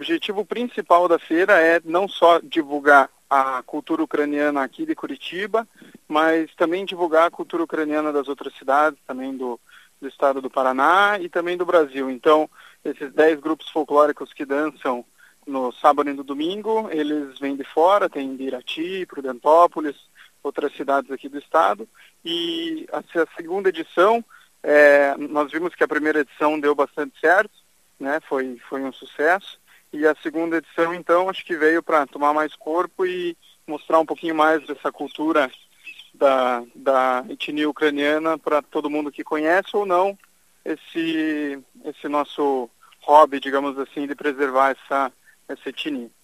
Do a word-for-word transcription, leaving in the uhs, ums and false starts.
objetivo principal da feira é não só divulgar a cultura ucraniana aqui de Curitiba, mas também divulgar a cultura ucraniana das outras cidades, também do, do estado do Paraná e também do Brasil. Então, esses dez grupos folclóricos que dançam no sábado e no domingo, eles vêm de fora, tem de Irati, Prudentópolis, outras cidades aqui do estado. E a, a segunda edição, é, nós vimos que a primeira edição deu bastante certo, né? Foi, foi um sucesso. E a segunda edição, então, acho que veio para tomar mais corpo e mostrar um pouquinho mais dessa cultura da, da etnia ucraniana para todo mundo que conhece ou não esse, esse nosso hobby, digamos assim, de preservar essa, essa etnia.